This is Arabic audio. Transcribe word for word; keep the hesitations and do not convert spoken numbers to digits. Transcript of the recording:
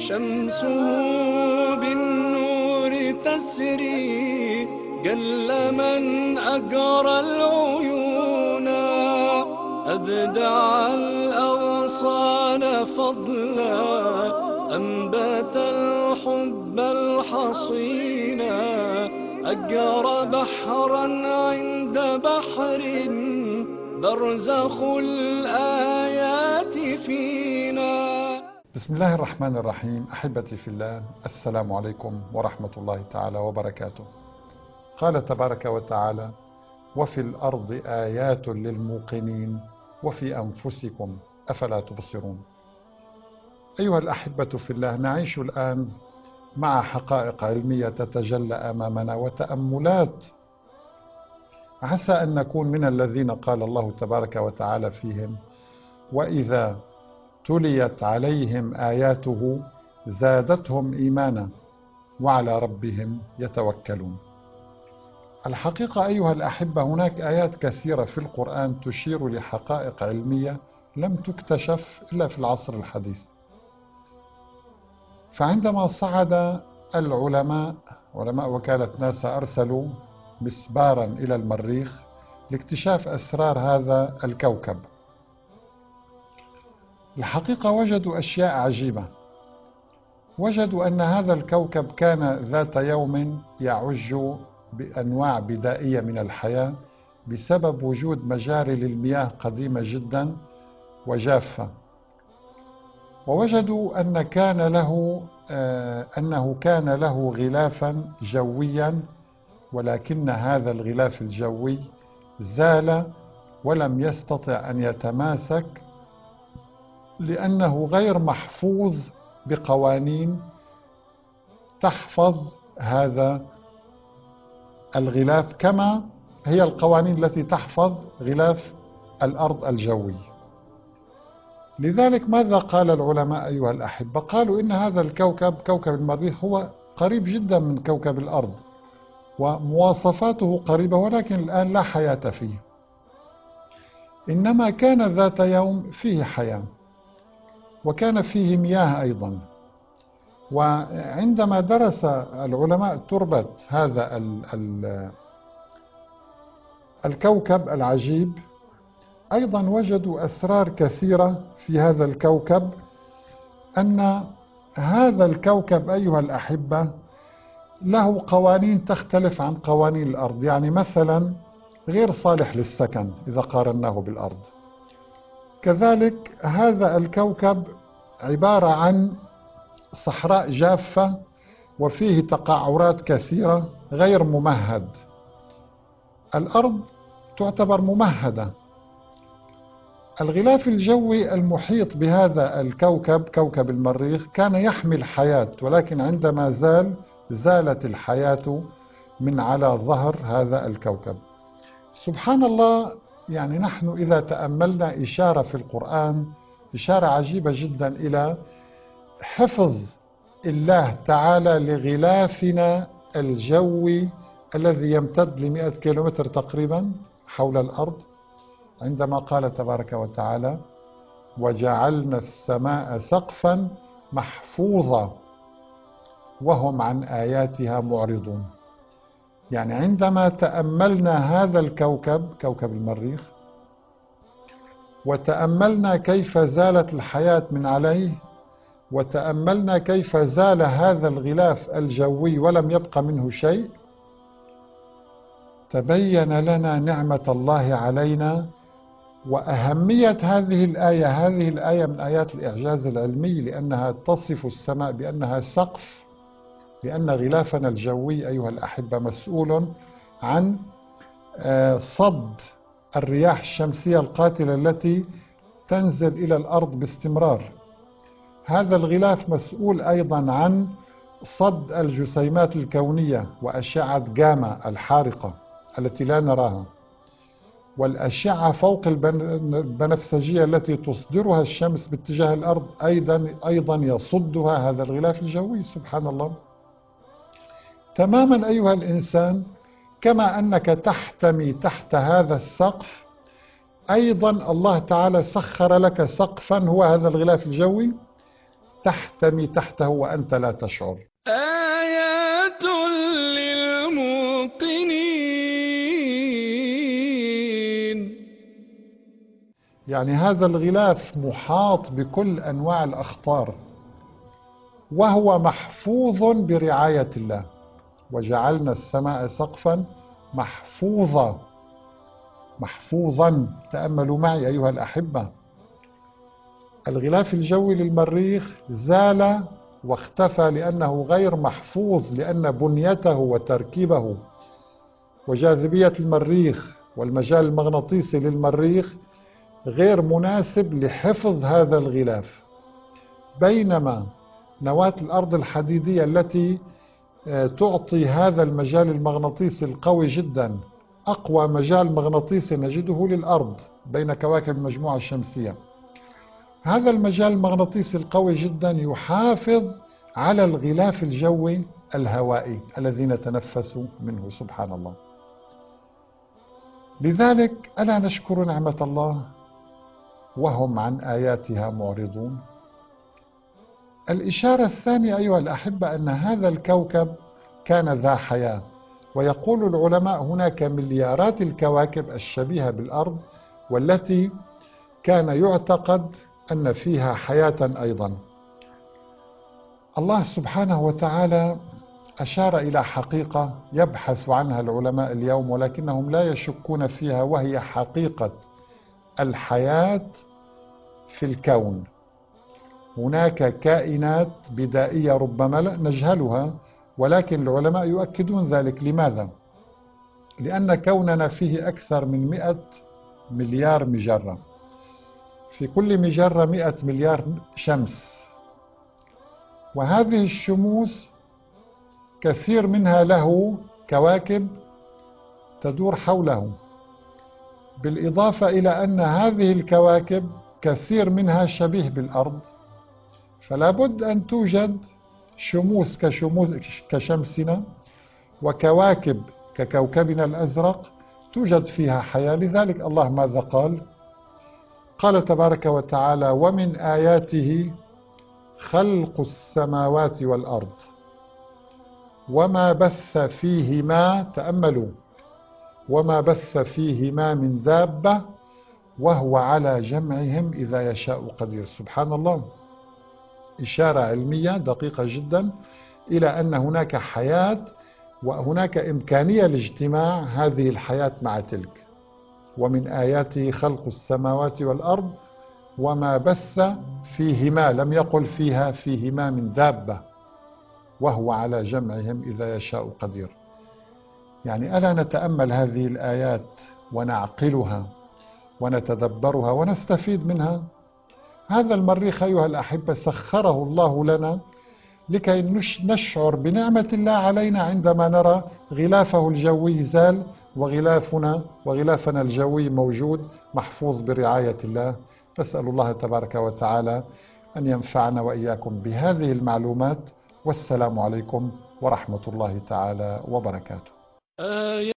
شمسه بالنور تسري، جل من أجرى العيون، أبدع الأغصان فضلا، أنبت الحب الحصينا، أجرى بحرا عند بحر، برزخ الآيات فينا. بسم الله الرحمن الرحيم. أحبتي في الله، السلام عليكم ورحمة الله تعالى وبركاته. قال تبارك وتعالى: وفي الأرض آيات للموقنين وفي أنفسكم أفلا تبصرون. أيها الأحبة في الله، نعيش الآن مع حقائق علمية تتجلى أمامنا وتأملات عسى أن نكون من الذين قال الله تبارك وتعالى فيهم: وإذا تليت عليهم آياته زادتهم إيمانا وعلى ربهم يتوكلون. الحقيقة أيها الأحبة، هناك آيات كثيرة في القرآن تشير لحقائق علمية لم تكتشف إلا في العصر الحديث. فعندما صعد العلماء علماء وكالة ناسا أرسلوا مسبارا إلى المريخ لاكتشاف أسرار هذا الكوكب، الحقيقة وجدوا أشياء عجيبة. وجدوا أن هذا الكوكب كان ذات يوم يعج بأنواع بدائية من الحياة بسبب وجود مجاري للمياه قديمة جدا وجافة. ووجدوا أن كان له آه أنه كان له غلافا جويا، ولكن هذا الغلاف الجوي زال ولم يستطع أن يتماسك لأنه غير محفوظ بقوانين تحفظ هذا الغلاف كما هي القوانين التي تحفظ غلاف الأرض الجوي. لذلك ماذا قال العلماء أيها الأحبة؟ قالوا إن هذا الكوكب كوكب المريخ هو قريب جدا من كوكب الأرض ومواصفاته قريبة، ولكن الآن لا حياة فيه، إنما كان ذات يوم فيه حياة وكان فيه مياه أيضا. وعندما درس العلماء تربة هذا ال ال الكوكب العجيب أيضا وجدوا أسرار كثيرة في هذا الكوكب. أن هذا الكوكب أيها الأحبة له قوانين تختلف عن قوانين الأرض، يعني مثلا غير صالح للسكن إذا قارناه بالأرض. كذلك هذا الكوكب عبارة عن صحراء جافة وفيه تقعرات كثيرة غير ممهد. الأرض تعتبر ممهدة. الغلاف الجوي المحيط بهذا الكوكب كوكب المريخ كان يحمي الحياة، ولكن عندما زال زالت الحياة من على ظهر هذا الكوكب. سبحان الله، يعني نحن إذا تأملنا إشارة في القرآن إشارة عجيبة جدا إلى حفظ الله تعالى لغلافنا الجوي الذي يمتد لمئة كيلومتر تقريبا حول الأرض، عندما قال تبارك وتعالى: وجعلنا السماء سقفا محفوظا وهم عن آياتها معرضون. يعني عندما تأملنا هذا الكوكب كوكب المريخ وتأملنا كيف زالت الحياة من عليه، وتأملنا كيف زال هذا الغلاف الجوي ولم يبق منه شيء، تبين لنا نعمة الله علينا وأهمية هذه الآية. هذه الآية من آيات الإعجاز العلمي، لأنها تصف السماء بأنها سقف، لأن غلافنا الجوي أيها الأحبة مسؤول عن صد الرياح الشمسية القاتلة التي تنزل إلى الأرض باستمرار. هذا الغلاف مسؤول أيضا عن صد الجسيمات الكونية وأشعة جاما الحارقة التي لا نراها، والأشعة فوق البنفسجية التي تصدرها الشمس باتجاه الأرض أيضا أيضا يصدها هذا الغلاف الجوي. سبحان الله. تماما أيها الإنسان، كما أنك تحتمي تحت هذا السقف، أيضا الله تعالى سخر لك سقفا هو هذا الغلاف الجوي تحتمي تحته وأنت لا تشعر. آيات للموقنين. يعني هذا الغلاف محاط بكل أنواع الأخطار، وهو محفوظ برعاية الله. وجعلنا السماء سقفا محفوظا، محفوظا. تأملوا معي أيها الأحبة، الغلاف الجوي للمريخ زال واختفى لأنه غير محفوظ، لأن بنيته وتركيبه وجاذبية المريخ والمجال المغناطيسي للمريخ غير مناسب لحفظ هذا الغلاف. بينما نواة الأرض الحديدية التي تعطي هذا المجال المغناطيسي القوي جدا، أقوى مجال مغناطيسي نجده للأرض بين كواكب المجموعة الشمسية، هذا المجال المغناطيسي القوي جدا يحافظ على الغلاف الجوي الهوائي الذي نتنفس منه، سبحان الله. لذلك ألا نشكر نعمة الله وهم عن آياتها معرضون؟ الإشارة الثانية أيها الأحبة أن هذا الكوكب كان ذا حياة، ويقول العلماء هناك مليارات الكواكب الشبيهة بالأرض والتي كان يعتقد أن فيها حياة أيضا. الله سبحانه وتعالى أشار إلى حقيقة يبحث عنها العلماء اليوم ولكنهم لا يشكون فيها، وهي حقيقة الحياة في الكون. هناك كائنات بدائية ربما لا نجهلها، ولكن العلماء يؤكدون ذلك. لماذا؟ لأن كوننا فيه أكثر من مئة مليار مجرة، في كل مجرة مئة مليار شمس، وهذه الشموس كثير منها له كواكب تدور حوله، بالإضافة إلى أن هذه الكواكب كثير منها شبيه بالأرض، فلا بد أن توجد شموس كشموس كشمسنا وكواكب ككوكبنا الأزرق توجد فيها حياة. لذلك الله ماذا قال؟ قال تبارك وتعالى: ومن آياته خلق السماوات والأرض وما بث فيهما، تأملوا، وما بث فيهما من دابة وهو على جمعهم إذا يشاء قدير. سبحان الله، إشارة علمية دقيقة جدا إلى أن هناك حياة وهناك إمكانية لاجتماع هذه الحياة مع تلك. ومن آياته خلق السماوات والأرض وما بث فيهما، لم يقل فيها، فيهما من دابة، وهو على جمعهم إذا يشاء قدير. يعني ألا نتأمل هذه الآيات ونعقلها ونتدبرها ونستفيد منها؟ هذا المريخ أيها الأحبة سخره الله لنا لكي نشعر بنعمة الله علينا عندما نرى غلافه الجوي زال وغلافنا وغلافنا الجوي موجود محفوظ برعاية الله. نسأل الله تبارك وتعالى أن ينفعنا وإياكم بهذه المعلومات، والسلام عليكم ورحمة الله تعالى وبركاته.